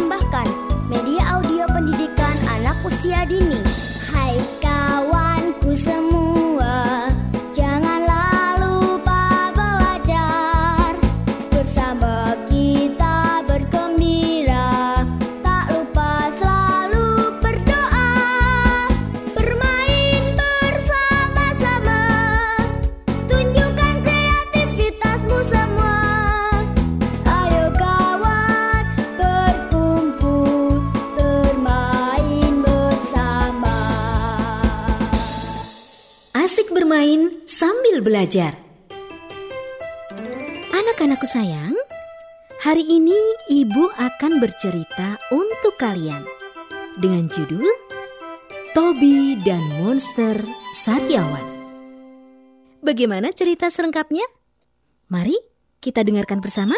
persembahkan media audio pendidikan anak usia dini. Hai kawanku semua, janganlah lupa belajar. Bersama kita bergembira, tak lupa selalu berdoa. Bermain bersama-sama, tunjukkan kreativitasmu semua. Ayo kawan, berkumpul, bermain bersama. Asik bermain sambil belajar. Anak-anakku sayang, hari ini Ibu akan bercerita untuk kalian dengan judul Toby dan Monster Sariawan. Bagaimana cerita selengkapnya? Mari kita dengarkan bersama.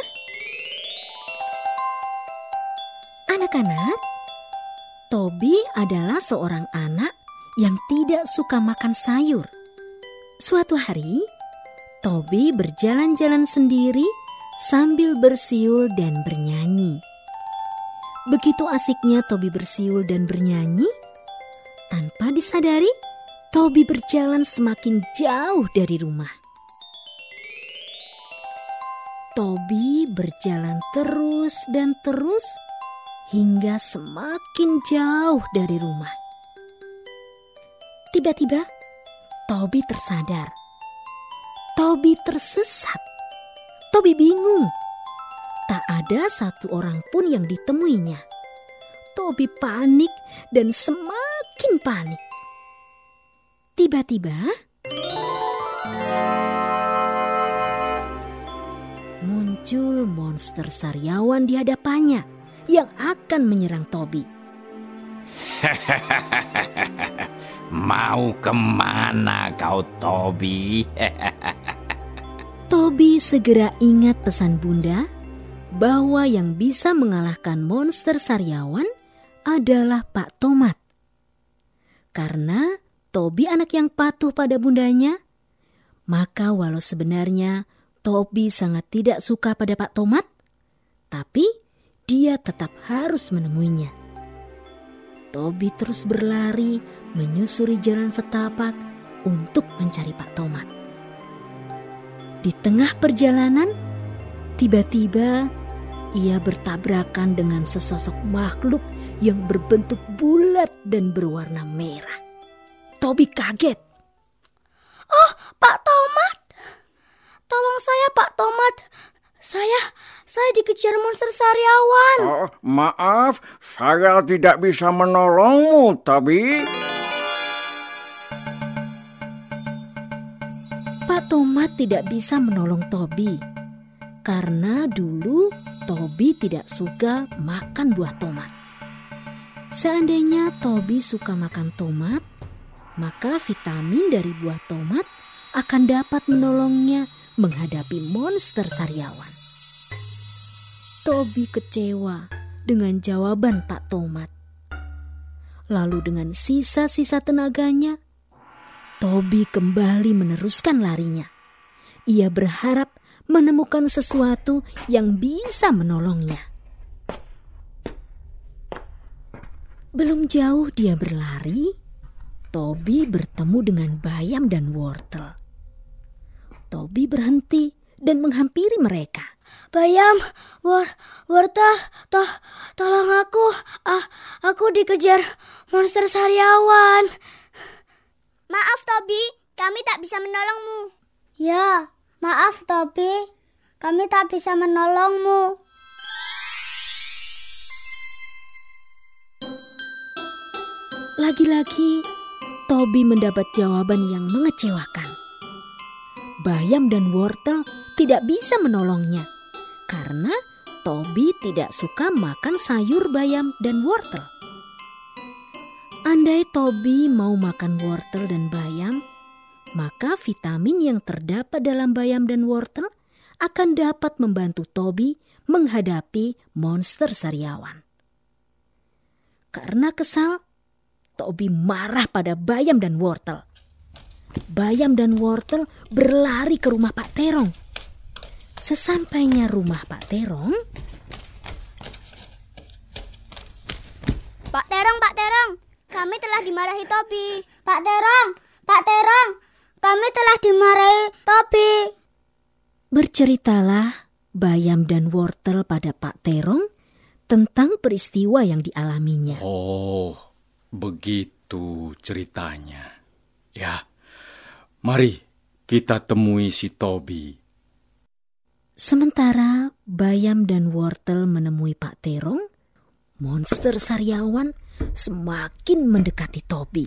Anak-anak, Toby adalah seorang anak yang tidak suka makan sayur. Suatu hari, Toby berjalan-jalan sendiri sambil bersiul dan bernyanyi. Begitu asiknya Toby bersiul dan bernyanyi, tanpa disadari, Toby berjalan semakin jauh dari rumah. Toby berjalan terus dan terus hingga semakin jauh dari rumah. Tiba-tiba, Toby tersadar. Toby tersesat. Toby bingung. Tak ada satu orang pun yang ditemuinya. Toby panik dan semakin panik. Tiba-tiba, muncul monster sariawan di hadapannya yang akan menyerang Toby. Mau kemana kau, Toby? Toby segera ingat pesan Bunda bahwa yang bisa mengalahkan monster sariawan adalah Pak Tomat. Karena Toby anak yang patuh pada bundanya, maka walau sebenarnya Toby sangat tidak suka pada Pak Tomat, tapi dia tetap harus menemuinya. Toby terus berlari menyusuri jalan setapak untuk mencari Pak Tomat. Di tengah perjalanan, tiba-tiba ia bertabrakan dengan sesosok makhluk yang berbentuk bulat dan berwarna merah. Toby kaget. Oh, Pak Tomat. Tolong saya, Pak Tomat. Saya dikejar monster sariawan. Oh, maaf, saya tidak bisa menolongmu, Toby. Pak Tomat tidak bisa menolong Toby karena dulu Toby tidak suka makan buah tomat. Seandainya Toby suka makan tomat, maka vitamin dari buah tomat akan dapat menolongnya menghadapi monster sariawan. Toby kecewa dengan jawaban Pak Tomat. Lalu dengan sisa-sisa tenaganya, Toby kembali meneruskan larinya. Ia berharap menemukan sesuatu yang bisa menolongnya. Belum jauh dia berlari, Toby bertemu dengan bayam dan wortel. Toby berhenti dan menghampiri mereka. Bayam, wortel, tolong aku. Aku dikejar monster sariawan. Maaf, Toby, kami tak bisa menolongmu. Ya, maaf, Toby, kami tak bisa menolongmu. Lagi-lagi, Toby mendapat jawaban yang mengecewakan. Bayam dan wortel tidak bisa menolongnya karena Toby tidak suka makan sayur bayam dan wortel. Andai Toby mau makan wortel dan bayam, maka vitamin yang terdapat dalam bayam dan wortel akan dapat membantu Toby menghadapi monster sariawan. Karena kesal, Toby marah pada bayam dan wortel. Bayam dan wortel berlari ke rumah Pak Terong. Sesampainya rumah Pak Terong, Pak Terong, kami telah dimarahi Tobi. Pak Terong, kami telah dimarahi Tobi. Berceritalah Bayam dan Wortel pada Pak Terong tentang peristiwa yang dialaminya. Oh, begitu ceritanya. Ya, mari kita temui si Tobi. Sementara Bayam dan Wortel menemui Pak Terong, monster sariawan semakin mendekati Tobi.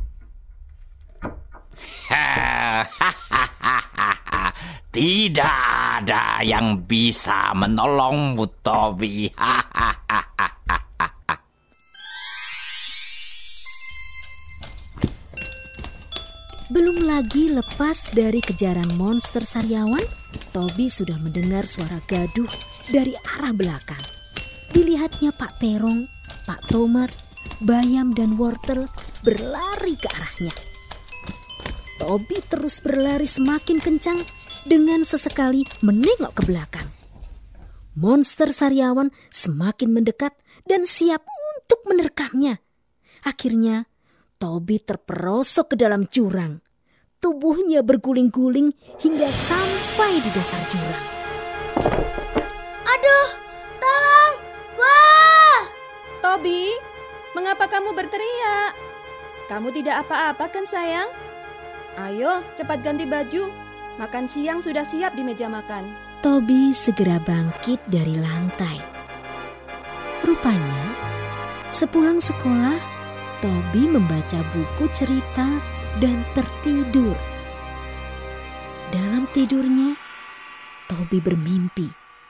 Tidak ada yang bisa menolongmu, Tobi. Belum lagi lepas dari kejaran monster sariawan, Tobi sudah mendengar suara gaduh dari arah belakang. Dilihatnya Pak Terong, Pak Tomat, Bayam dan Wortel berlari ke arahnya. Tobi terus berlari semakin kencang dengan sesekali menengok ke belakang. Monster sariawan semakin mendekat dan siap untuk menerkamnya. Akhirnya Tobi terperosok ke dalam jurang. Tubuhnya berguling-guling hingga sampai di dasar jurang. Aduh, tolong! Wah! Tobi, mengapa kamu berteriak? Kamu tidak apa-apa kan sayang? Ayo cepat ganti baju. Makan siang sudah siap di meja makan. Tobi segera bangkit dari lantai. Rupanya, sepulang sekolah, Tobi membaca buku cerita dan tertidur. Dalam tidurnya, Tobi bermimpi.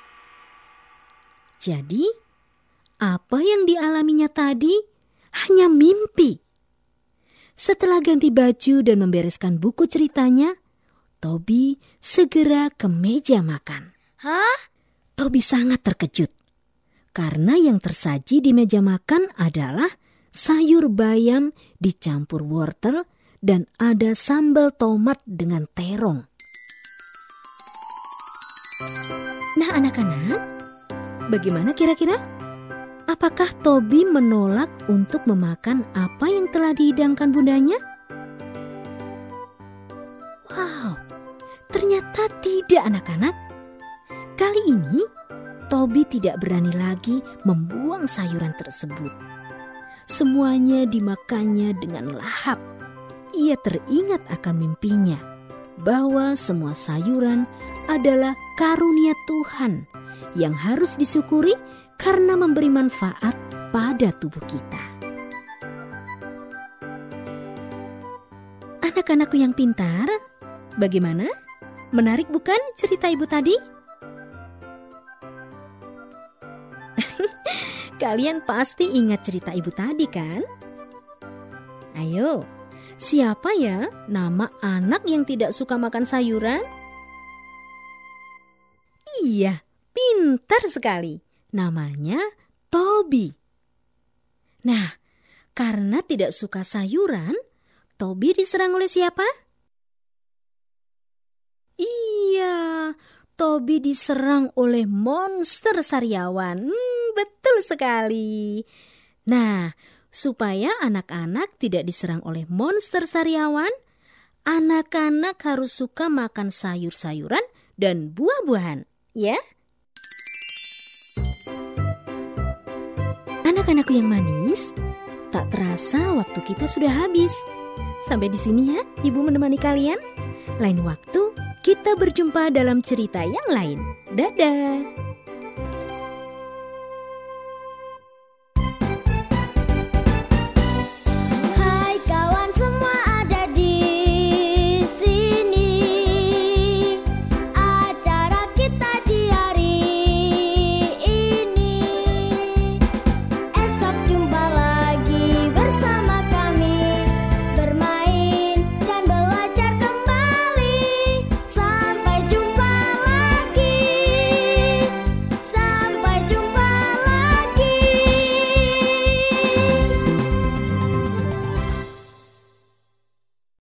Jadi, apa yang dialaminya tadi hanya mimpi. Setelah ganti baju dan membereskan buku ceritanya, Tobi segera ke meja makan. Hah? Tobi sangat terkejut karena yang tersaji di meja makan adalah sayur bayam dicampur wortel dan ada sambal tomat dengan terong. Nah anak-anak, bagaimana kira-kira? Apakah Tobi menolak untuk memakan apa yang telah dihidangkan bundanya? Wow, ternyata tidak anak-anak. Kali ini Tobi tidak berani lagi membuang sayuran tersebut. Semuanya dimakannya dengan lahap. Ia teringat akan mimpinya bahwa semua sayuran adalah karunia Tuhan yang harus disyukuri karena memberi manfaat pada tubuh kita. Anak-anakku yang pintar, bagaimana? Menarik bukan cerita ibu tadi? Kalian pasti ingat cerita ibu tadi kan? Ayo, siapa ya nama anak yang tidak suka makan sayuran? Iya, pintar sekali. Namanya Tobi. Nah, karena tidak suka sayuran, Tobi diserang oleh siapa? Iya, Tobi diserang oleh monster sariawan. Betul sekali. Nah, supaya anak-anak tidak diserang oleh monster sariawan, anak-anak harus suka makan sayur-sayuran dan buah-buahan, ya? Anak-anakku yang manis, tak terasa waktu kita sudah habis. Sampai di sini ya, Ibu menemani kalian. Lain waktu kita berjumpa dalam cerita yang lain. Dadah.